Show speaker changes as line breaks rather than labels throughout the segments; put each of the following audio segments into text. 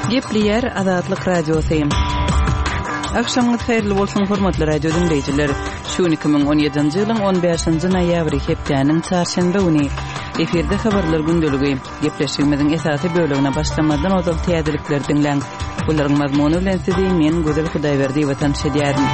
Gepleyer Azatlyk Radiosu. Akşamınız hayırlı bolsun hormatly radio dinleyijiler. Şu 2017-nji ýylyň 15-nji noýabry hepdeniň çarşamba güni eferde habarlar gündöligi gepleşigimiziň esasy bölümine başlamadan ozal täzelikler dinleň. Bularyň mazmuny bilen sizi men Gözel Hudaýberdi watan şedýärim.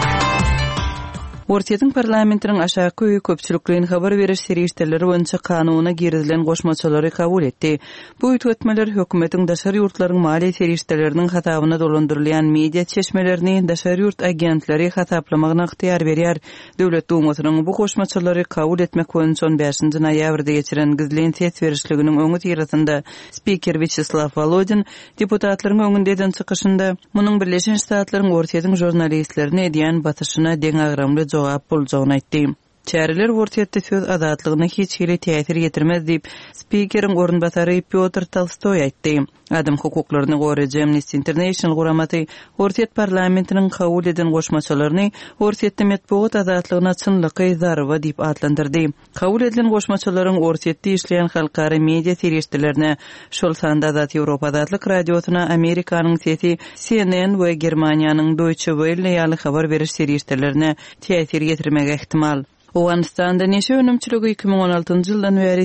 Ortiýetiň parlamentiniň aşaky köpçülikliň habar beriş serişdeleri boýunça kanunyna girdilen goşmaçylary kabul etdi. Bu üýtgetmeler hökümetiň daşary ýurtlaryň maliýe serişdeleriniň hatabyna dolandyrylýan media çeşmelerini daşary ýurt agentleri hataplamagyna yktyýar berýär. Döwlet Dumasynyň bu goşmaçylary kabul etmek boýunça 15-nji noýabrda geçiren gizlen ses berişliginiň öňü tirasynda spiker Vyacheslav Volodin deputatlaryň öňünde eden çykyşynda munyň Birleşen Ştatlaryň ortiýetiň jurnalistlerine edýän batyşyna deň agramly jogap boljagyny aýtdy. Çäreler ortiýetde söz azatlygyna hiç hili täsir getirmez diýip spikeriň orunbatary Pyotr Tolstoy aýtdy. Adam hukuklaryny goraýan Amnesty International guramaty ortiýet parlamentiniň kabul eden goşmaçylaryny ortiýetde medeniýet azatlygyna çynlyky zarba diýip adlandyrdy. Kabul edilen goşmaçylaryň ortiýetde işleýän halkara media serişdelerine şol sanda Azat Ýewropa Azatlyk Radiosuna Amerikanyň sesi CNN we Germaniýanyň Deutsche Welle ýaly habar beriş serişdelerine täsir getirmek ihtimal. Owganistanda neşe önümçüligi 2016-njy ýyldan beri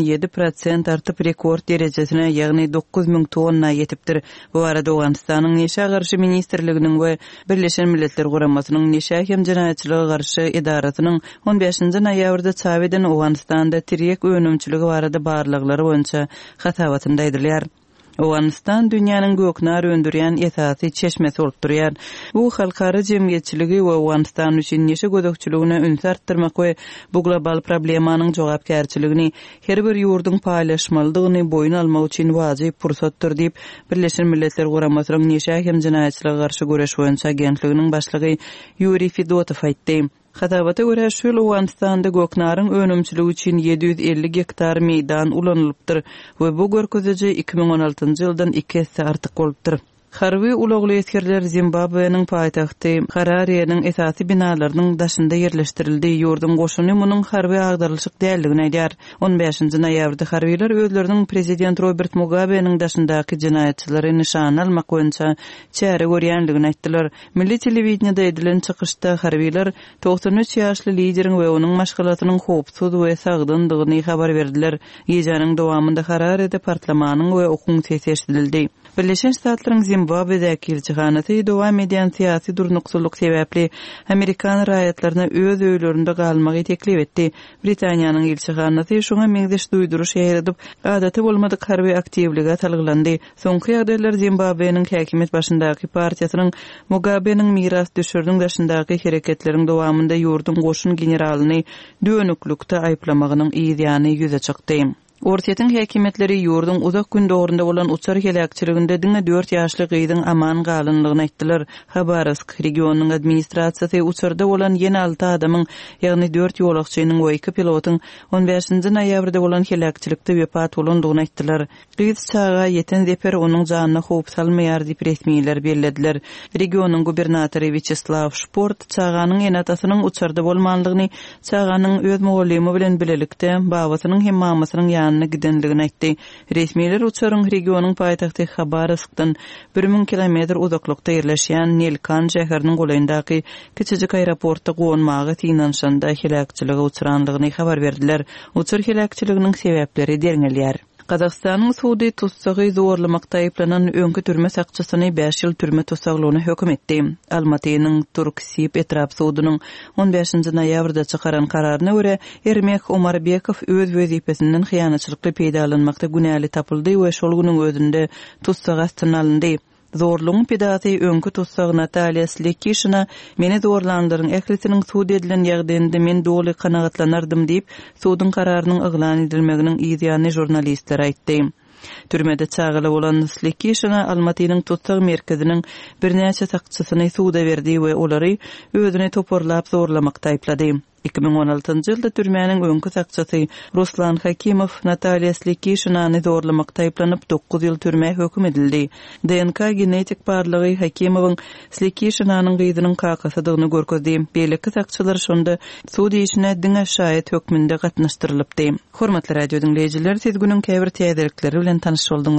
87% artyp rekord derejesine, ýagny 9000 tonna ýetipdir. Bu arada Owganistanyň neşe garşy ministrliginiň we Birleşen Milletler Guramasynyň neşe hem jinaýatçylyga garşy edarasynyň 15-nji noýabrda çap eden Owganistanda tirek önümçüligi barada barlyklary boýunça hatabatynda edilýär. Owganistan dünýäniň göknary öndürýän esasy çeşmesi bolup durýar. Bu halkara jemgyýetçiligi we Owganistan üçin neşe gödökçüligine üns artdyrmak we bu global problemanyň jogapkärçiligini her bir ýurduň paýlaşmalydygyny boyun almak üçin wazyp pursatdyr diýip Birleşen Milletler Guramasynyň neşe hem jinaýatçylyga garşy göreş boýunça agentliginiň başlygy Yuri Fedotov aýtdy. Hatabata göre şol Owganistanda göknaryň önümçüligi üçin 750 hektar meýdan ulanylypdyr we bu görkezeji 2016-njy ýyldan 2 hesse artyk bolupdyr. Harby ulagly eskerler Zimbabwe'niň paýtagty Harare'niň esasy binalarynyň daşynda ýerleşdirildi. Ýurdun goşuny munyň harby agdarlyşyk däldigini aýdýar. 15-nji noýabrda harbylar özleriniň prezident Robert Mugabe'niň daşyndaky jinaýatçylary nişan almak boýunça çäre görýänligini aýtdylar. Milli telewizionda edilen çykyşda harbylar 93 ýaşly lideriň we onuň maşgalatynyň howpsuz we sagdyndygyny habar berdiler. Ýeňanyň dowamında Harare'de partlamanyň we okuň sesi eşidildi. Birleşen Ştatlaryň Zimbabwe'däki elçixanasy dowam edýän syýasy durnukçuluk sebäpli Amerikan raýatlaryna öz öýlerinde galmagy teklip etdi. Britaniýanyň elçixanasy şoňa meňzeş duýduruş ýaýradyp, adaty bolmadyk harby aktivlige talglandy. Soňky ýagdaýlar Zimbabwe'niň häkimet başyndaky partiýasynyň Mugabe'niň miras düşürdiň daşyndaky hereketleriň dowamında ýurdun goşun generalyny dönüklükde aýplamagynyň ýygyany ýüze çykdy. Ortiýetiň häkimetleri ýurdun uzak gün dogrunda bolan uçar helakçyliginde diňe 4 ýaşly gyzyň aman galynlygyny aýtdylar. Habarovsk regionunyň administrasiýasy uçarda bolan ýene 6 adamyň, ýagny 4 ýolagçynyň we 2 pilotyň 15-nji noýabrda bolan helakçylykda wepat bolandygyny aýtdylar. Gyz çağa ýeten zeper onuň janyna howp salmaýar diýip resmiýetler bellädiler. Regionuň gubernatory Vyacheslav Shport çağanyň enatasynyň uçarda bolmanlygyny, çağanyň öz mugallymy bilen bilelikde babasynyň hem mamasynyň gidenligini aýtdy. Resmiýetler uçaryň regionuň paýtagty Habarovskdan 1000 kilometr uzaklykda ýerleşýän Nelkan şäheriniň goýundaky kiçijik aeroportda gonmagy tynanşanda helakçylyga uçuranlygyny habar berdiler. Uçur helakçylygynyň sebäpleri derňelýär. Kazakstanyň sudy tutsagy zorlamakda aýplanan öňkü türme sakçysyny 5 ýyl türme tutsaglygyna hökm etdi. Almatynyň Turksip etrap sudynyň 15-nji noýabrda çykaran kararyna görä Ermek Omarbekow öz wezipesinden hyýanatçylykly peýdalanmakda günäli tapyldy we şol güniň özünde tutsagy astyn alyndy. Zorluğun pedati öňkü tutsag Natalya Slekişina meni zorlandyryň eklisiniň suud edilen ýagdaýynda men doly kanagatlanardym diýip suudun kararynyň yglan edilmeginiň ýygyny jurnalistler aýtdy. Türmede çağılı bolan Slekişina Almatynyň tutsag merkeziniň birnäçe sakçysyny suuda berdi we olary özüne toparlap zorlamakda aýplady. 2016-njy ýylda türmäniň öňkü sakçysy Ruslan Hakimov Natalya Slekişinany zorlamakda aýplanyp 9 ýyl türme hökm edildi. DNK genetik barlygy Hakimowyň Slekişinanyň gyzynyň kakasadygyny görkezdi. Beýleki sakçylar şonda suud işine diňe şaýat hökmünde gatnaşdyrylypdy. Hormatly radio dinleýijiler, siz günüň käbir täzelikleri bilen tanyş boldunuz.